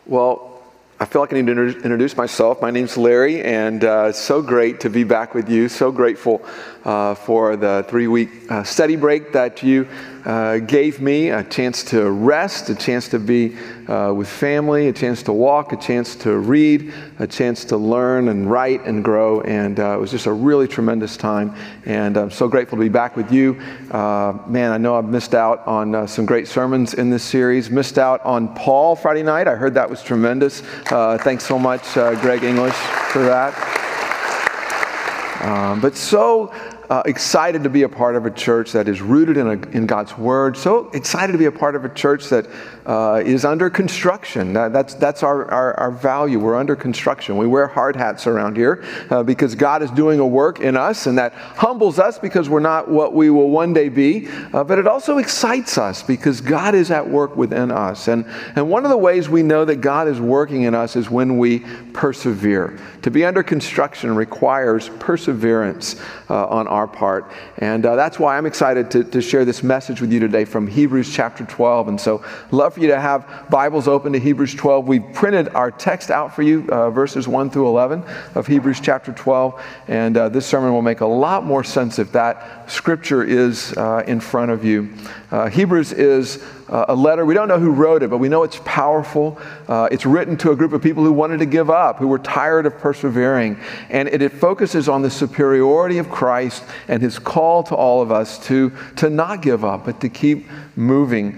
Well, I feel like I need to introduce myself. My name's Larry, and it's so great to be back with you. So grateful for the 3-week study break that you gave me, a chance to rest, a chance to be with family, a chance to walk, a chance to read, a chance to learn and write and grow. And it was just a really tremendous time. And I'm so grateful to be back with you. Man, I know I've missed out on some great sermons in this series. Missed out on Paul Friday night. I heard that was tremendous. Thanks so much, Greg English, for that. But so excited to be a part of a church that is rooted in God's Word. So excited to be a part of a church that is under construction. That's our value. We're under construction. We wear hard hats around here because God is doing a work in us, and that humbles us because we're not what we will one day be. But it also excites us because God is at work within us. And one of the ways we know that God is working in us is when we persevere. To be under construction requires perseverance on our part. And that's why I'm excited to share this message with you today from Hebrews chapter 12. And so love for you to have Bibles open to Hebrews 12. We've printed our text out for you, verses 1 through 11 of Hebrews chapter 12. And this sermon will make a lot more sense if that scripture is in front of you. Hebrews is a letter. We don't know who wrote it, but we know it's powerful. It's written to a group of people who wanted to give up, who were tired of persevering. And it focuses on the superiority of Christ and his call to all of us to not give up, but to keep moving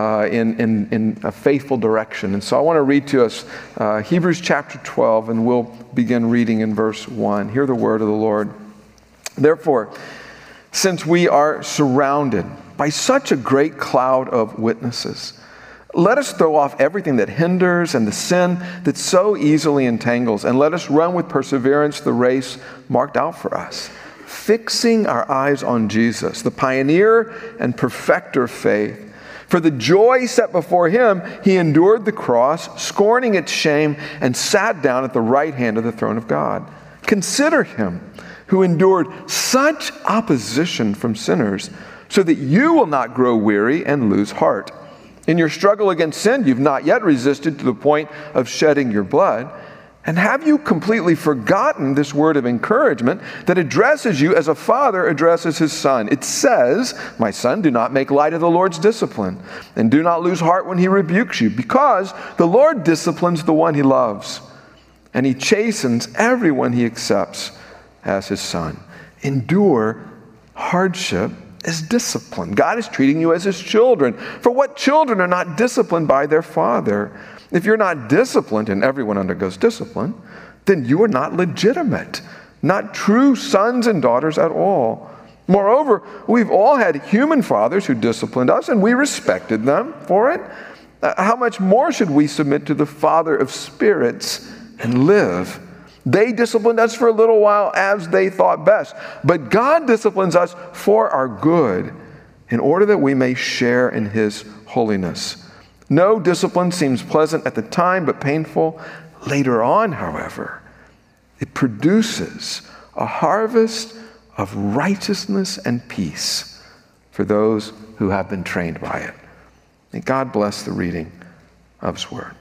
in a faithful direction. And so I want to read to us Hebrews chapter 12, and we'll begin reading in verse 1. Hear the word of the Lord. Therefore, since we are surrounded by such a great cloud of witnesses, let us throw off everything that hinders and the sin that so easily entangles, and let us run with perseverance the race marked out for us, fixing our eyes on Jesus, the pioneer and perfecter of faith. For the joy set before him, he endured the cross, scorning its shame, and sat down at the right hand of the throne of God. Consider him who endured such opposition from sinners, so that you will not grow weary and lose heart. In your struggle against sin, you've not yet resisted to the point of shedding your blood. And have you completely forgotten this word of encouragement that addresses you as a father addresses his son? It says, "My son, do not make light of the Lord's discipline, and do not lose heart when he rebukes you, because the Lord disciplines the one he loves, and he chastens everyone he accepts as his son." Endure hardship as discipline. God is treating you as his children. For what children are not disciplined by their father? If you're not disciplined, and everyone undergoes discipline, then you are not legitimate, not true sons and daughters at all. Moreover, we've all had human fathers who disciplined us, and we respected them for it. How much more should we submit to the Father of spirits and live? They disciplined us for a little while as they thought best. But God disciplines us for our good, in order that we may share in his holiness. No discipline seems pleasant at the time, but painful later on, however. It produces a harvest of righteousness and peace for those who have been trained by it. May God bless the reading of his word.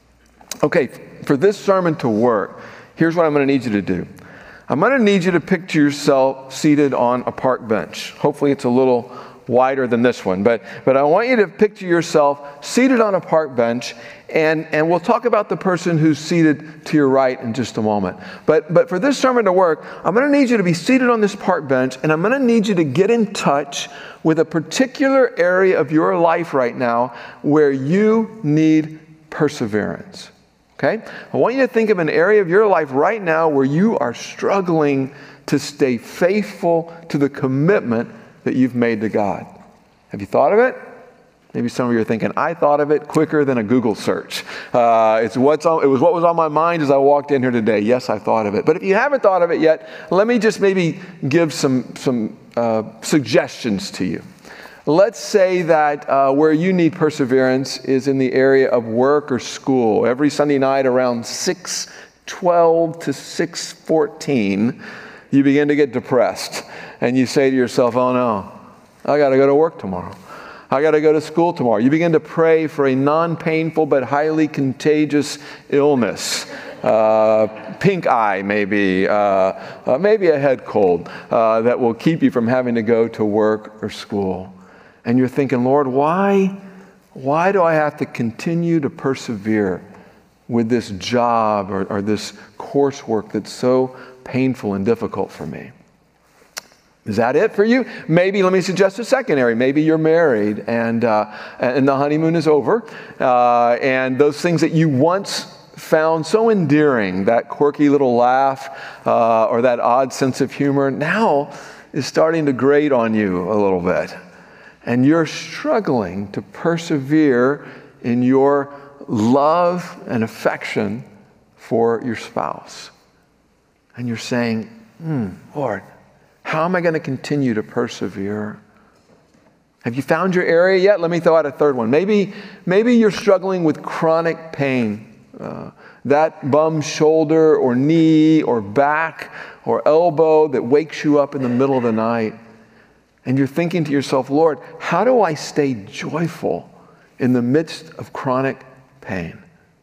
Okay, for this sermon to work, here's what I'm going to need you to do. I'm going to need you to picture yourself seated on a park bench. Hopefully it's a little wider than this one, but I want you to picture yourself seated on a park bench, and we'll talk about the person who's seated to your right in just a moment. But for this sermon to work, I'm going to need you to be seated on this park bench, and I'm going to need you to get in touch with a particular area of your life right now where you need perseverance. Okay? I want you to think of an area of your life right now where you are struggling to stay faithful to the commitment that you've made to God. Have you thought of it? Maybe some of you are thinking, I thought of it quicker than a Google search. It was what was on my mind as I walked in here today. Yes, I thought of it. But if you haven't thought of it yet, let me just maybe give some suggestions to you. Let's say that where you need perseverance is in the area of work or school. Every Sunday night around 6:12 to 6:14, you begin to get depressed. And you say to yourself, oh no, I got to go to work tomorrow. I got to go to school tomorrow. You begin to pray for a non-painful but highly contagious illness. Pink eye, maybe a head cold that will keep you from having to go to work or school. And you're thinking, Lord, why do I have to continue to persevere with this job or this coursework that's so painful and difficult for me? Is that it for you? Maybe, let me suggest a second area. Maybe you're married and the honeymoon is over, and those things that you once found so endearing, that quirky little laugh or that odd sense of humor, now is starting to grate on you a little bit. And you're struggling to persevere in your love and affection for your spouse. And you're saying, Lord, how am I going to continue to persevere? Have you found your area yet? Let me throw out a third one. Maybe you're struggling with chronic pain. That bum shoulder or knee or back or elbow that wakes you up in the middle of the night. And you're thinking to yourself, Lord, how do I stay joyful in the midst of chronic pain?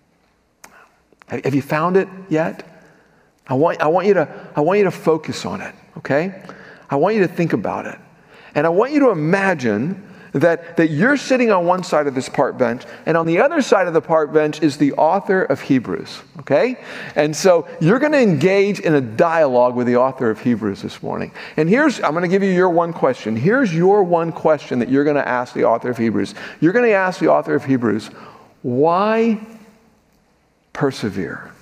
Have you found it yet? I want you to focus on it, okay? I want you to think about it. And I want you to imagine that you're sitting on one side of this park bench, and on the other side of the park bench is the author of Hebrews, okay? And so you're going to engage in a dialogue with the author of Hebrews this morning. And I'm going to give you your one question. Here's your one question that you're going to ask the author of Hebrews. You're going to ask the author of Hebrews, why persevere?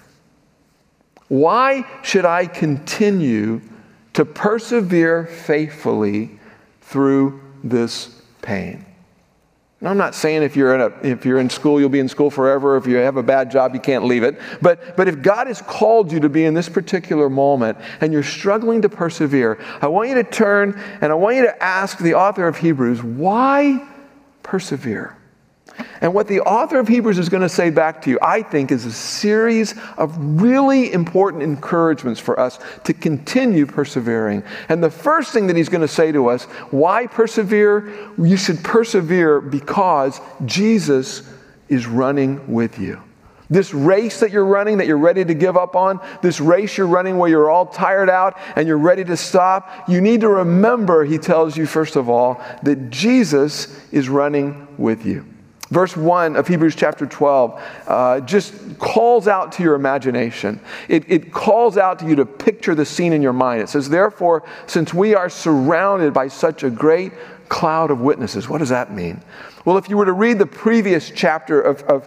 Why should I continue to persevere faithfully through this pain? And I'm not saying if you're in school, you'll be in school forever. If you have a bad job, you can't leave it. But if God has called you to be in this particular moment and you're struggling to persevere, I want you to turn and I want you to ask the author of Hebrews, why persevere? And what the author of Hebrews is going to say back to you, I think, is a series of really important encouragements for us to continue persevering. And the first thing that he's going to say to us, why persevere? You should persevere because Jesus is running with you. This race that you're running, that you're ready to give up on, this race you're running where you're all tired out and you're ready to stop, you need to remember, he tells you, first of all, that Jesus is running with you. Verse 1 of Hebrews chapter 12 just calls out to your imagination. It calls out to you to picture the scene in your mind. It says, therefore, since we are surrounded by such a great cloud of witnesses. What does that mean? Well, if you were to read the previous chapter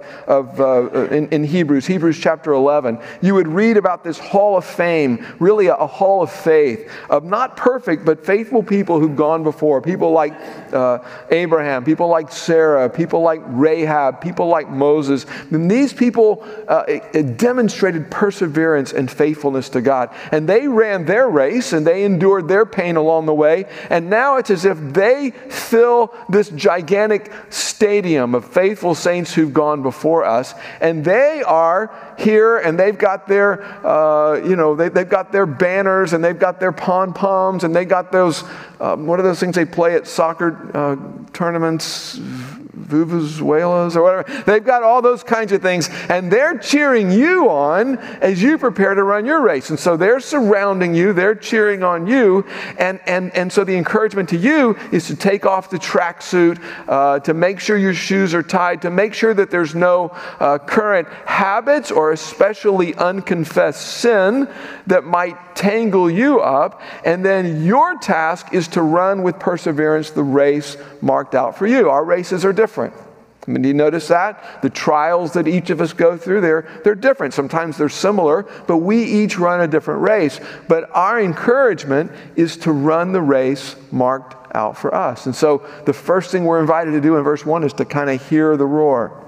in Hebrews chapter 11, you would read about this hall of fame, really a hall of faith, of not perfect, but faithful people who've gone before. People like Abraham, people like Sarah, people like Rahab, people like Moses. And these people demonstrated perseverance and faithfulness to God. And they ran their race and they endured their pain along the way. And now it's as if they fill this gigantic stadium of faithful saints who've gone before us, and they are here, and they've got their, they've got their banners, and they've got their pom-poms, and they got those, what are those things they play at soccer tournaments? Vuvuzelas or whatever. They've got all those kinds of things, and they're cheering you on as you prepare to run your race. And so they're surrounding you, they're cheering on you, and so the encouragement to you is to take off the tracksuit, to make sure your shoes are tied, to make sure that there's no current habits or especially unconfessed sin that might tangle you up. And then your task is to run with perseverance the race marked out for you. Our races are different. I mean, do you notice that? The trials that each of us go through, they're different. Sometimes they're similar, but we each run a different race. But our encouragement is to run the race marked out for us. And so the first thing we're invited to do in verse 1 is to kind of hear the roar.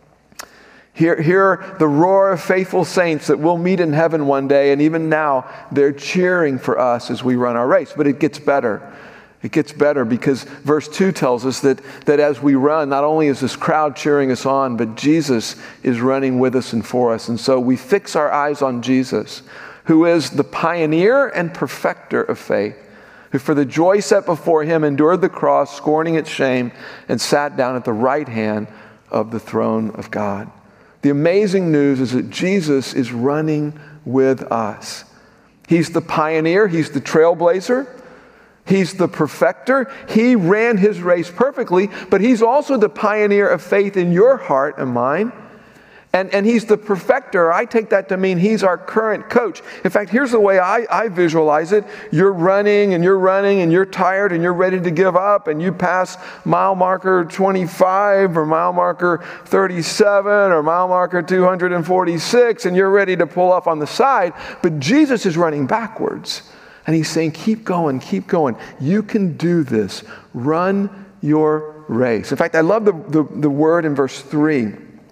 Hear the roar of faithful saints that we'll meet in heaven one day, and even now they're cheering for us as we run our race. But it gets better. It gets better because verse 2 tells us that as we run, not only is this crowd cheering us on, but Jesus is running with us and for us. And so we fix our eyes on Jesus, who is the pioneer and perfecter of faith, who for the joy set before him endured the cross, scorning its shame, and sat down at the right hand of the throne of God. The amazing news is that Jesus is running with us. He's the pioneer. He's the trailblazer. He's the perfecter. He ran his race perfectly, but he's also the pioneer of faith in your heart and mine. And he's the perfecter. I take that to mean he's our current coach. In fact, here's the way I visualize it. You're running and you're tired and you're ready to give up, and you pass mile marker 25 or mile marker 37 or mile marker 246, and you're ready to pull off on the side. But Jesus is running backwards. And he's saying, keep going, keep going. You can do this. Run your race. In fact, I love the word in verse 3.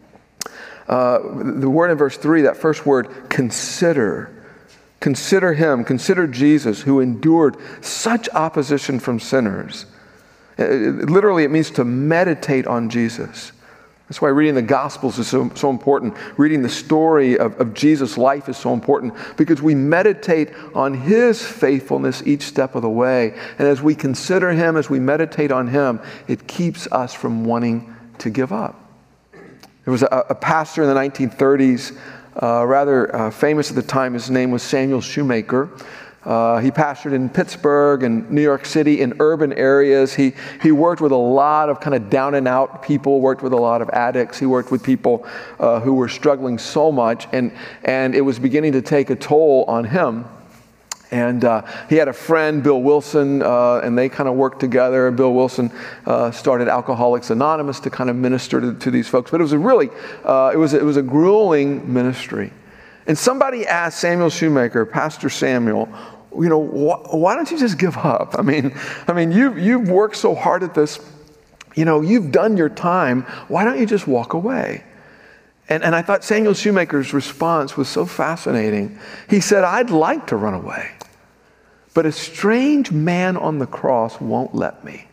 The word in verse 3, that first word, consider. Consider him, consider Jesus, who endured such opposition from sinners. Literally, it means to meditate on Jesus. That's why reading the Gospels is so important. Reading the story of Jesus' life is so important, because we meditate on his faithfulness each step of the way. And as we consider him, as we meditate on him, it keeps us from wanting to give up. There was a pastor in the 1930s, rather famous at the time. His name was Samuel Shoemaker. He pastored in Pittsburgh and New York City in urban areas. He worked with a lot of kind of down and out people, worked with a lot of addicts. He worked with people who were struggling so much, and it was beginning to take a toll on him. And he had a friend, Bill Wilson, and they kind of worked together. Bill Wilson started Alcoholics Anonymous to kind of minister to these folks. But it was it was a grueling ministry. And somebody asked Samuel Shoemaker, Pastor Samuel, why don't you just give up? I mean, you've worked so hard at this. You've done your time. Why don't you just walk away? And I thought Samuel Shoemaker's response was so fascinating. He said, I'd like to run away, but a strange man on the cross won't let me.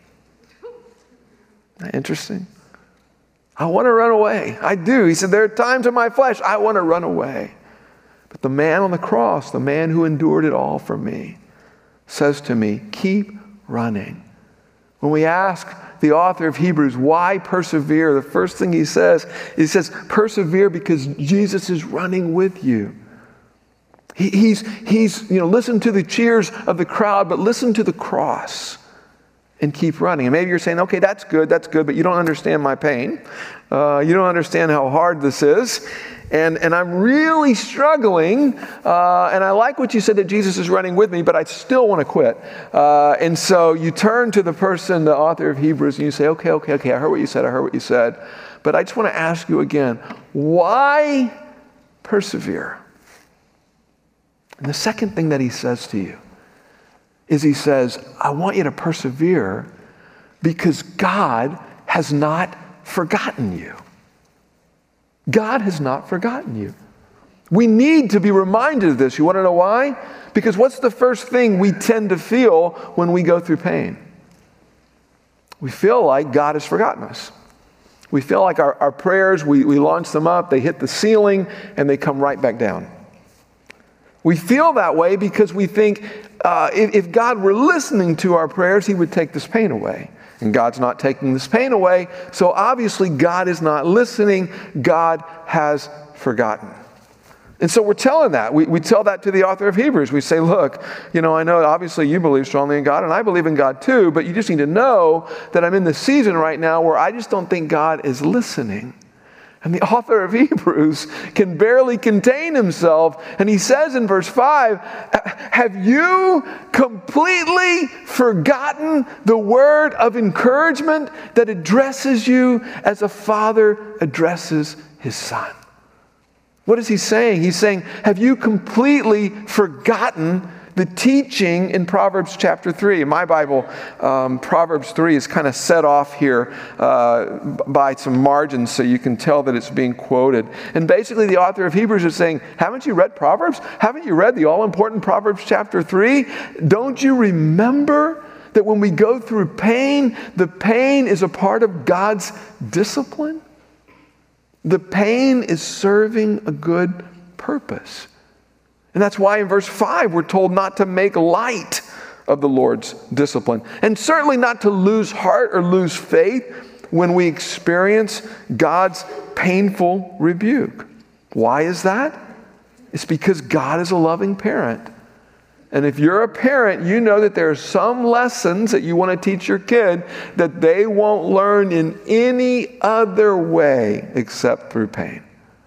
Isn't that interesting? I want to run away. I do. He said, there are times in my flesh I want to run away. But the man on the cross, the man who endured it all for me, says to me, keep running. When we ask the author of Hebrews, why persevere? The first thing he says, persevere because Jesus is running with you. He's listen to the cheers of the crowd, but listen to the cross and keep running. And maybe you're saying, okay, that's good, but you don't understand my pain. You don't understand how hard this is. And I'm really struggling, and I like what you said that Jesus is running with me, but I still want to quit. And so you turn to the person, the author of Hebrews, and you say, okay, I heard what you said, but I just want to ask you again, why persevere? And the second thing that he says to you is he says, I want you to persevere because God has not forgotten you. God has not forgotten you. We need to be reminded of this. You want to know why? Because what's the first thing we tend to feel when we go through pain? We feel like God has forgotten us. We feel like our prayers, we launch them up, they hit the ceiling, and they come right back down. We feel that way because we think if God were listening to our prayers, he would take this pain away. And God's not taking this pain away, so obviously God is not listening. God has forgotten. And so we're telling that. We tell that to the author of Hebrews. We say, look, I know obviously you believe strongly in God, and I believe in God too, but you just need to know that I'm in the season right now where I just don't think God is listening. And the author of Hebrews can barely contain himself. And he says in verse 5, have you completely forgotten the word of encouragement that addresses you as a father addresses his son? What is he saying? He's saying, have you completely forgotten the teaching in Proverbs chapter 3? In my Bible, Proverbs 3 is kind of set off here by some margins so you can tell that it's being quoted. And basically the author of Hebrews is saying, haven't you read Proverbs? Haven't you read the all-important Proverbs chapter 3? Don't you remember that when we go through pain, the pain is a part of God's discipline? The pain is serving a good purpose. And that's why in verse 5 we're told not to make light of the Lord's discipline. And certainly not to lose heart or lose faith when we experience God's painful rebuke. Why is that? It's because God is a loving parent. And if you're a parent, you know that there are some lessons that you want to teach your kid that they won't learn in any other way except through pain.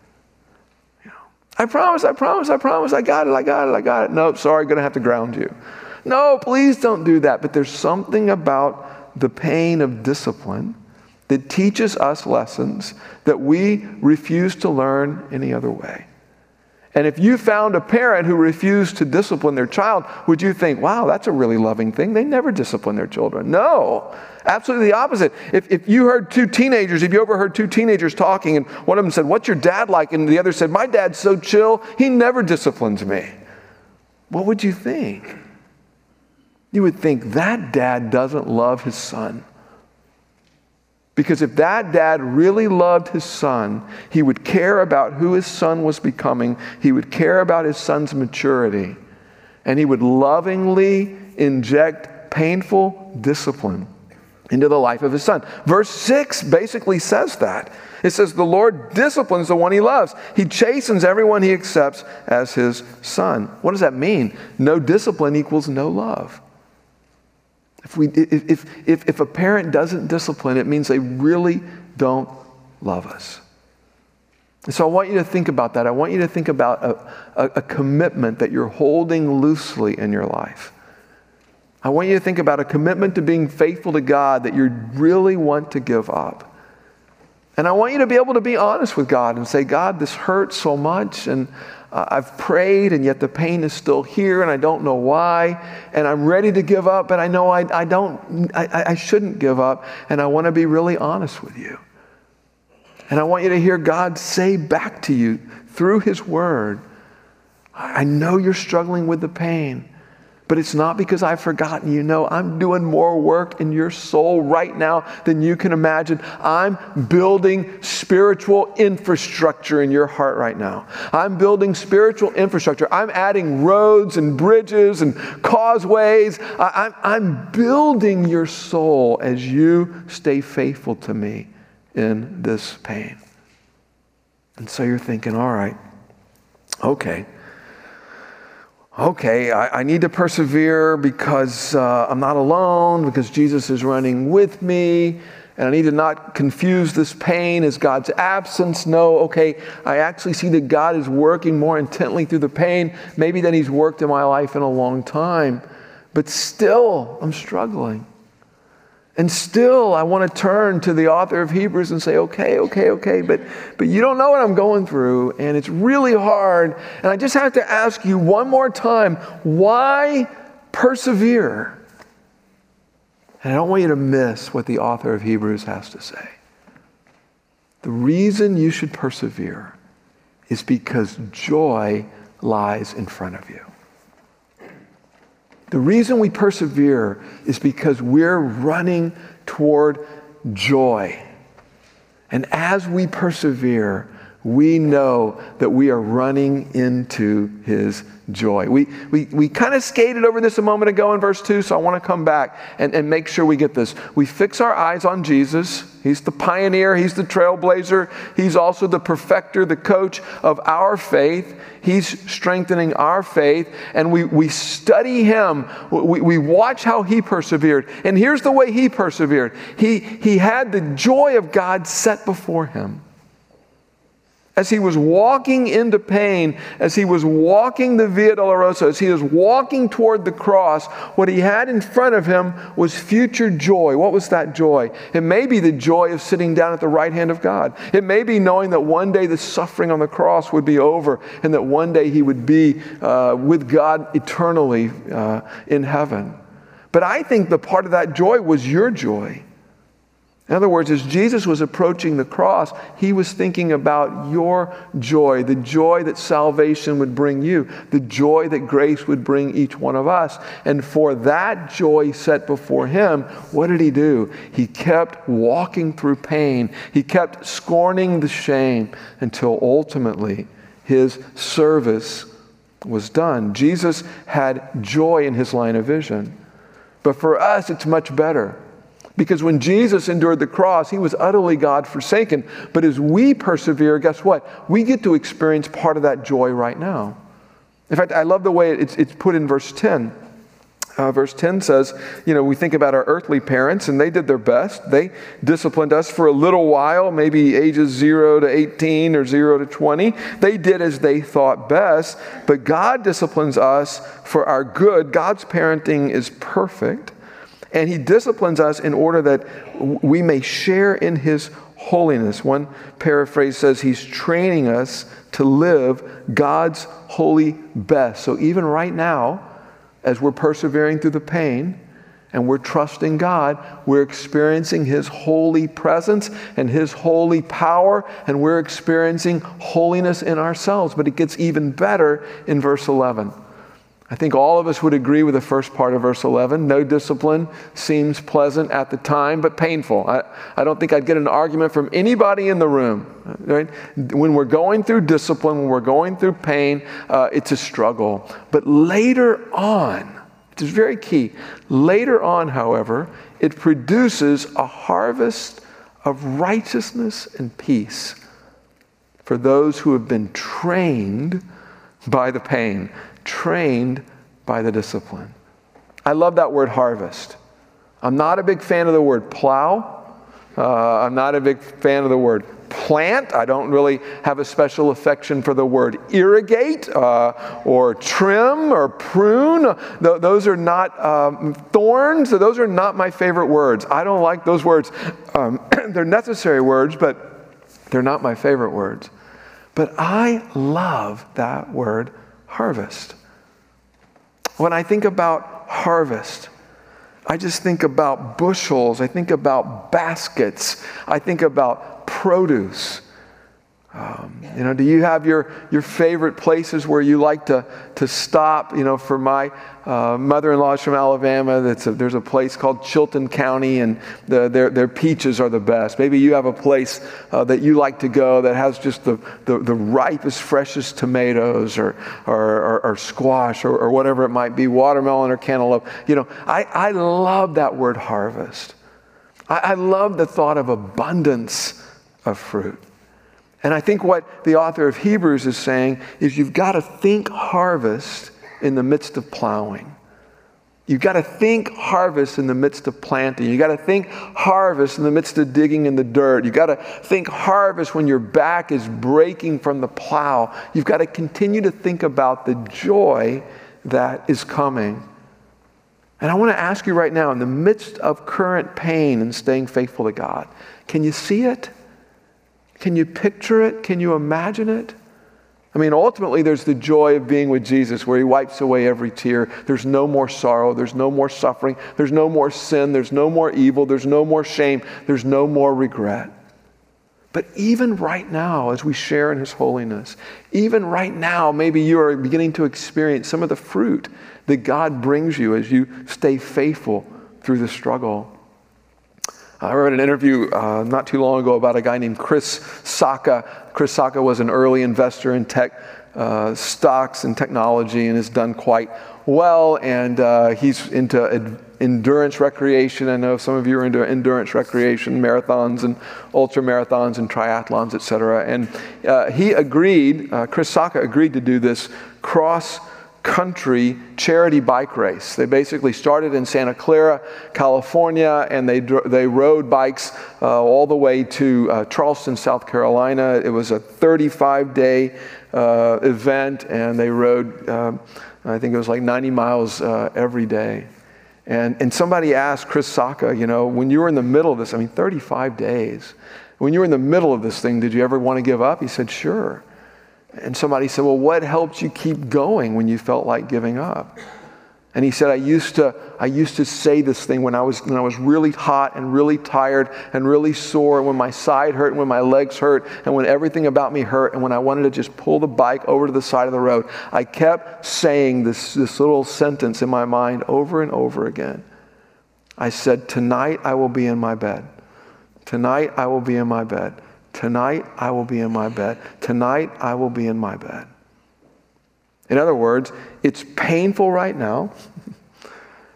I promise, I got it. Nope, sorry, going to have to ground you. No, please don't do that. But there's something about the pain of discipline that teaches us lessons that we refuse to learn any other way. And if you found a parent who refused to discipline their child, would you think, wow, that's a really loving thing? They never discipline their children. No, absolutely the opposite. If you overheard two teenagers talking and one of them said, what's your dad like? And the other said, my dad's so chill, he never disciplines me. What would you think? You would think that dad doesn't love his son. Because if that dad really loved his son, he would care about who his son was becoming. He would care about his son's maturity. And he would lovingly inject painful discipline into the life of his son. Verse 6 basically says that. It says, the Lord disciplines the one he loves. He chastens everyone he accepts as his son. What does that mean? No discipline equals no love. If a parent doesn't discipline, it means they really don't love us. And so I want you to think about that. I want you to think about a commitment that you're holding loosely in your life. I want you to think about a commitment to being faithful to God that you really want to give up. And I want you to be able to be honest with God and say, God, this hurts so much, and I've prayed, and yet the pain is still here, and I don't know why, and I'm ready to give up, but I know I shouldn't give up, and I want to be really honest with you. And I want you to hear God say back to you through His Word, I know you're struggling with the pain, but it's not because I've forgotten you. No, I'm doing more work in your soul right now than you can imagine. I'm building spiritual infrastructure in your heart right now. I'm building spiritual infrastructure. I'm adding roads and bridges and causeways. I'm building your soul as you stay faithful to me in this pain. And so you're thinking, all right, okay, I need to persevere because I'm not alone, because Jesus is running with me, and I need to not confuse this pain as God's absence. No, okay, I actually see that God is working more intently through the pain, maybe than He's worked in my life in a long time. But still, I'm struggling. And still, I want to turn to the author of Hebrews and say, okay, but you don't know what I'm going through, and it's really hard, and I just have to ask you one more time, why persevere? And I don't want you to miss what the author of Hebrews has to say. The reason you should persevere is because joy lies in front of you. The reason we persevere is because we're running toward joy. And as we persevere, we know that we are running into His joy. We kind of skated over this a moment ago in verse 2, so I want to come back and make sure we get this. We fix our eyes on Jesus. He's the pioneer. He's the trailblazer. He's also the perfecter, the coach of our faith. He's strengthening our faith. And we study Him. We watch how He persevered. And here's the way He persevered. He had the joy of God set before Him. As He was walking into pain, as He was walking the Via Dolorosa, as He was walking toward the cross, what He had in front of Him was future joy. What was that joy? It may be the joy of sitting down at the right hand of God. It may be knowing that one day the suffering on the cross would be over and that one day He would be with God eternally in heaven. But I think the part of that joy was your joy. In other words, as Jesus was approaching the cross, He was thinking about your joy, the joy that salvation would bring you, the joy that grace would bring each one of us. And for that joy set before Him, what did He do? He kept walking through pain. He kept scorning the shame until ultimately His service was done. Jesus had joy in His line of vision. But for us, it's much better. Because when Jesus endured the cross, he was utterly God forsaken. But as we persevere, guess what? We get to experience part of that joy right now. In fact, I love the way it's put in verse 10. Verse 10 says, we think about our earthly parents, and they did their best. They disciplined us for a little while, maybe ages 0 to 18 or 0 to 20. They did as they thought best. But God disciplines us for our good. God's parenting is perfect. And he disciplines us in order that we may share in his holiness. One paraphrase says he's training us to live God's holy best. So even right now, as we're persevering through the pain and we're trusting God, we're experiencing his holy presence and his holy power, and we're experiencing holiness in ourselves. But it gets even better in verse 11. I think all of us would agree with the first part of verse 11. No discipline seems pleasant at the time, but painful. I don't think I'd get an argument from anybody in the room. Right? When we're going through discipline, when we're going through pain, it's a struggle. But later on, which is very key, later on, however, it produces a harvest of righteousness and peace for those who have been trained by the pain, trained by the discipline. I love that word harvest. I'm not a big fan of the word plow. I'm not a big fan of the word plant. I don't really have a special affection for the word irrigate or trim or prune. Those are not thorns. Those are not my favorite words. I don't like those words. They're necessary words, but they're not my favorite words. But I love that word harvest. When I think about harvest, I just think about bushels. I think about baskets. I think about produce. Do you have your favorite places where you like to stop? For my mother-in-law is from Alabama. There's a place called Chilton County, and their peaches are the best. Maybe you have a place that you like to go that has just the ripest, freshest tomatoes or squash or whatever it might be, watermelon or cantaloupe. I love that word harvest. I love the thought of abundance of fruit. And I think what the author of Hebrews is saying is you've got to think harvest in the midst of plowing. You've got to think harvest in the midst of planting. You've got to think harvest in the midst of digging in the dirt. You've got to think harvest when your back is breaking from the plow. You've got to continue to think about the joy that is coming. And I want to ask you right now, in the midst of current pain and staying faithful to God, can you see it? Can you picture it? Can you imagine it? Ultimately, there's the joy of being with Jesus, where he wipes away every tear. There's no more sorrow. There's no more suffering. There's no more sin. There's no more evil. There's no more shame. There's no more regret. But even right now, as we share in his holiness, even right now, maybe you are beginning to experience some of the fruit that God brings you as you stay faithful through the struggle. I read an interview not too long ago about a guy named Chris Sacca. Chris Sacca was an early investor in tech stocks and technology and has done quite well. And he's into endurance recreation. I know some of you are into endurance recreation, marathons and ultra marathons and triathlons, etc. And he agreed, Chris Sacca agreed to do this cross-country charity bike race. They basically started in Santa Clara, California, and they rode bikes all the way to Charleston, South Carolina. It was a 35-day event, and they rode, I think it was like 90 miles every day. And somebody asked Chris Sacca, when you were in the middle of this, 35 days, when you were in the middle of this thing, did you ever want to give up? He said, sure. And somebody said, well, what helped you keep going when you felt like giving up? And he said, I used to say this thing when I was really hot and really tired and really sore, and when my side hurt and when my legs hurt and when everything about me hurt and when I wanted to just pull the bike over to the side of the road. I kept saying this little sentence in my mind over and over again. I said, tonight I will be in my bed. Tonight I will be in my bed. Tonight I will be in my bed. Tonight I will be in my bed. In other words, it's painful right now,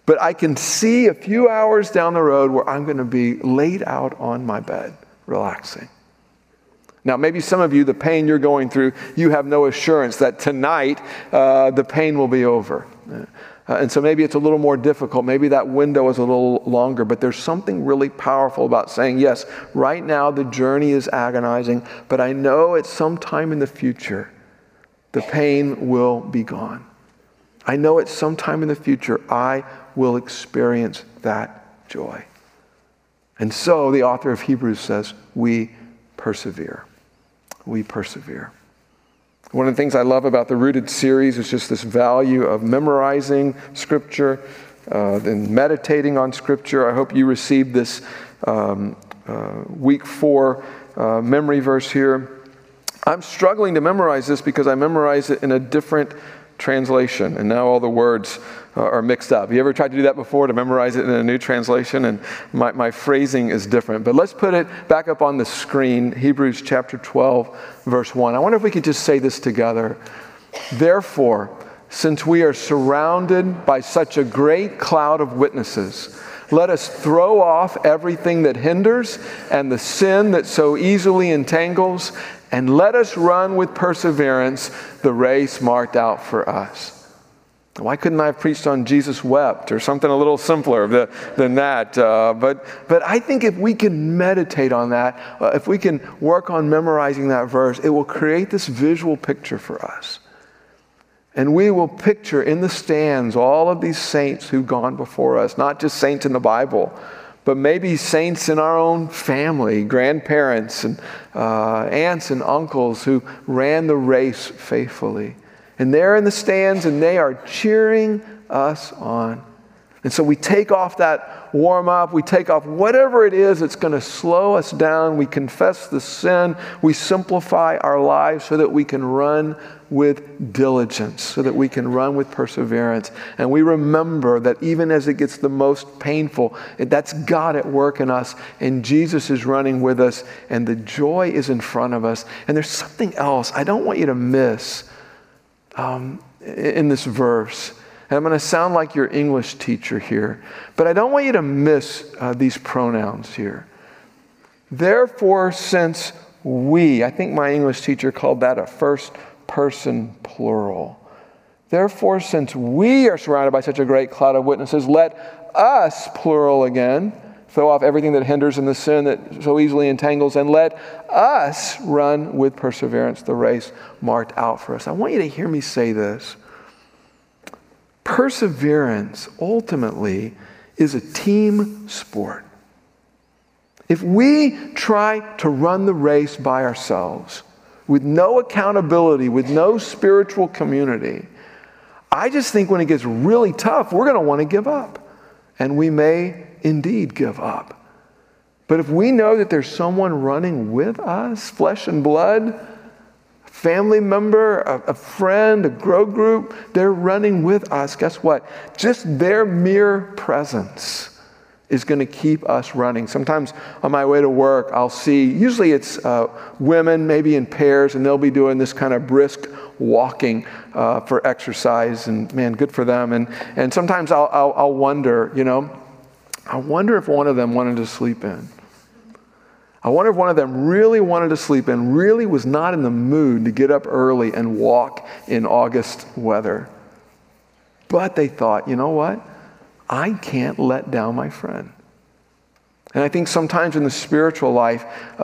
But I can see a few hours down the road where I'm going to be laid out on my bed, relaxing. Now, maybe some of you, the pain you're going through, you have no assurance that tonight the pain will be over. And so maybe it's a little more difficult. Maybe that window is a little longer. But there's something really powerful about saying, yes, right now the journey is agonizing, but I know at some time in the future, the pain will be gone. I know at some time in the future, I will experience that joy. And so the author of Hebrews says, we persevere. We persevere. One of the things I love about the Rooted series is just this value of memorizing Scripture, and meditating on Scripture. I hope you received this week 4 memory verse here. I'm struggling to memorize this because I memorize it in a different translation, and now all the words are mixed up. You ever tried to do that before, to memorize it in a new translation? And my phrasing is different. But let's put it back up on the screen, Hebrews chapter 12, verse 1. I wonder if we could just say this together. Therefore, since we are surrounded by such a great cloud of witnesses, let us throw off everything that hinders and the sin that so easily entangles, and let us run with perseverance the race marked out for us. Why couldn't I have preached on Jesus wept or something a little simpler than that? But I think if we can meditate on that, if we can work on memorizing that verse, it will create this visual picture for us. And we will picture in the stands all of these saints who've gone before us, not just saints in the Bible, but maybe saints in our own family, grandparents and aunts and uncles who ran the race faithfully. And they're in the stands and they are cheering us on. And so we take off that warm-up, we take off whatever it is that's going to slow us down, we confess the sin, we simplify our lives so that we can run with diligence, so that we can run with perseverance. And we remember that even as it gets the most painful, that's God at work in us, and Jesus is running with us, and the joy is in front of us. And there's something else I don't want you to miss in this verse. And I'm going to sound like your English teacher here, but I don't want you to miss these pronouns here. Therefore, since we, I think my English teacher called that a first person plural. Therefore, since we are surrounded by such a great cloud of witnesses, let us, plural again, throw off everything that hinders and the sin that so easily entangles, and let us run with perseverance the race marked out for us. I want you to hear me say this. Perseverance ultimately is a team sport. If we try to run the race by ourselves, with no accountability, with no spiritual community, I just think when it gets really tough, we're going to want to give up. And we may indeed give up. But if we know that there's someone running with us, flesh and blood, family member, a friend, a grow group, they're running with us. Guess what? Just their mere presence is going to keep us running. Sometimes on my way to work, I'll see, usually it's women, maybe in pairs, and they'll be doing this kind of brisk walking for exercise, and man, good for them. And sometimes I'll wonder, I wonder if one of them wanted to sleep in. I wonder if one of them really wanted to sleep in, really was not in the mood to get up early and walk in August weather. But they thought, you know what? I can't let down my friend. And I think sometimes in the spiritual life,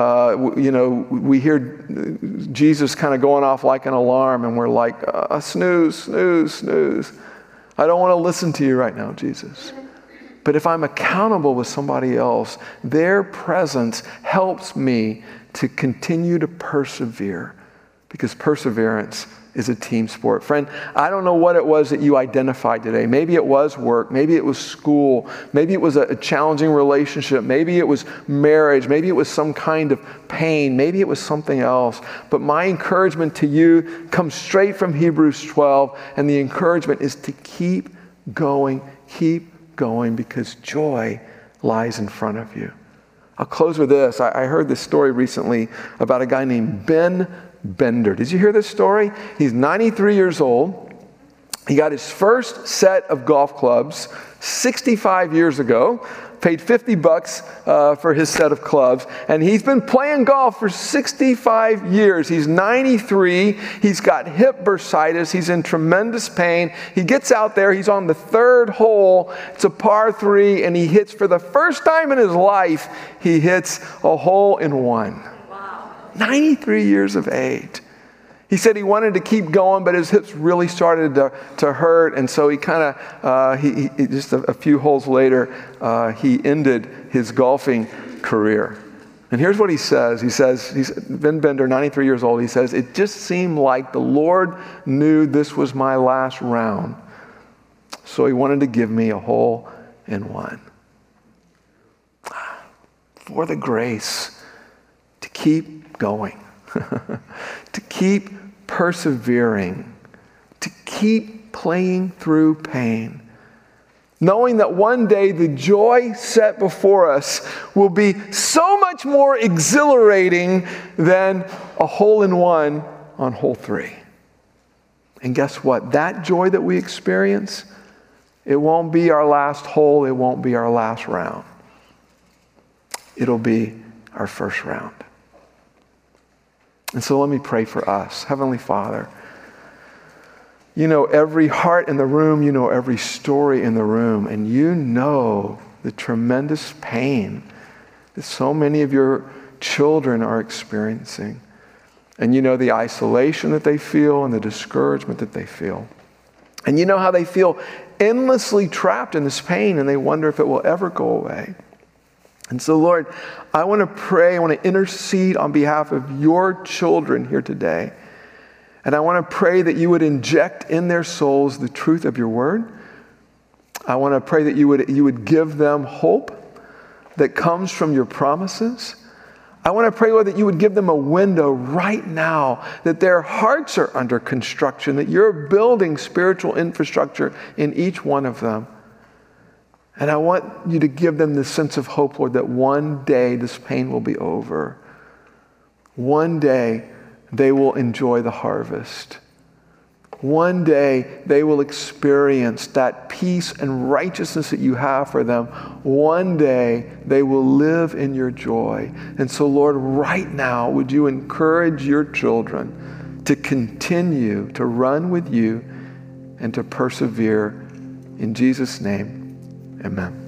we hear Jesus kind of going off like an alarm, and we're like, snooze, snooze, snooze. I don't want to listen to you right now, Jesus. But if I'm accountable with somebody else, their presence helps me to continue to persevere, because perseverance is a team sport. Friend, I don't know what it was that you identified today. Maybe it was work. Maybe it was school. Maybe it was a challenging relationship. Maybe it was marriage. Maybe it was some kind of pain. Maybe it was something else. But my encouragement to you comes straight from Hebrews 12, and the encouragement is to keep going, because joy lies in front of you. I'll close with this. I heard this story recently about a guy named Ben Bender. Did you hear this story? He's 93 years old, He got his first set of golf clubs 65 years ago, paid $50 for his set of clubs, and he's been playing golf for 65 years. He's 93. He's got hip bursitis. He's in tremendous pain. He gets out there. He's on the third hole. It's a par 3, and he hits, for the first time in his life, he hits a hole in one. Wow. 93 years of age. He said he wanted to keep going, but his hips really started to hurt, and so he kind of, he just a few holes later, he ended his golfing career. And here's what he says. He says, Vin Bender, 93 years old, he says, "It just seemed like the Lord knew this was my last round, so he wanted to give me a hole in one." For the grace to keep going. To keep persevering, to keep playing through pain, knowing that one day the joy set before us will be so much more exhilarating than a hole in one on hole 3. And guess what? That joy that we experience, it won't be our last hole, it won't be our last round. It'll be our first round. And so let me pray for us. Heavenly Father, you know every heart in the room, you know every story in the room, and you know the tremendous pain that so many of your children are experiencing. And you know the isolation that they feel and the discouragement that they feel. And you know how they feel endlessly trapped in this pain, and they wonder if it will ever go away. And so, Lord, I want to pray, I want to intercede on behalf of your children here today. And I want to pray that you would inject in their souls the truth of your word. I want to pray that you would give them hope that comes from your promises. I want to pray, Lord, that you would give them a window right now, that their hearts are under construction, that you're building spiritual infrastructure in each one of them. And I want you to give them this sense of hope, Lord, that one day this pain will be over. One day they will enjoy the harvest. One day they will experience that peace and righteousness that you have for them. One day they will live in your joy. And so, Lord, right now, would you encourage your children to continue to run with you and to persevere. In Jesus' name, amen.